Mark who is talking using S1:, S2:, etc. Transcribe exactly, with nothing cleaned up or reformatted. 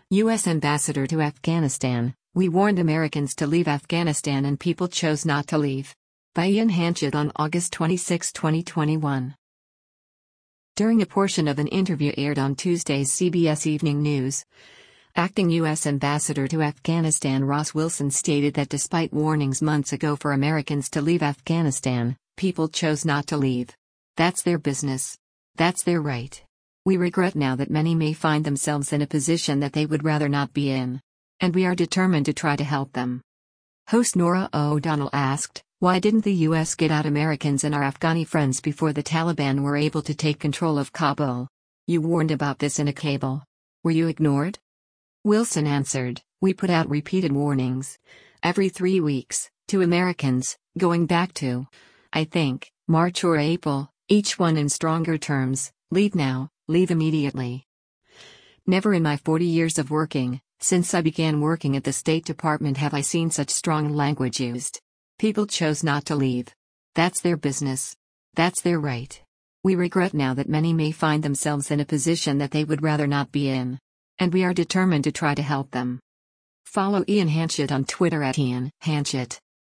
S1: U S Ambassador to Afghanistan, we warned Americans to leave Afghanistan and people chose not to leave. By Ian Hanchett on August twenty-sixth, twenty twenty-one. During a portion of an interview aired on Tuesday's C B S Evening News, acting U S Ambassador to Afghanistan Ross Wilson stated that despite warnings months ago for Americans to leave Afghanistan, people chose not to leave. That's their business. That's their right. We regret now that many may find themselves in a position that they would rather not be in. And we are determined to try to help them. Host Norah O'Donnell asked, why didn't the U S get out Americans and our Afghani friends before the Taliban were able to take control of Kabul? You warned about this in a cable. Were you ignored? Wilson answered, we put out repeated warnings. Every three weeks, to Americans, going back to, I think, March or April, each one in stronger terms, leave now, leave immediately. Never in my forty years of working, since I began working at the State Department have I seen such strong language used. People chose not to leave. That's their business. That's their right. We regret now that many may find themselves in a position that they would rather not be in. And we are determined to try to help them. Follow Ian Hanchett on Twitter at Ian Hanchett.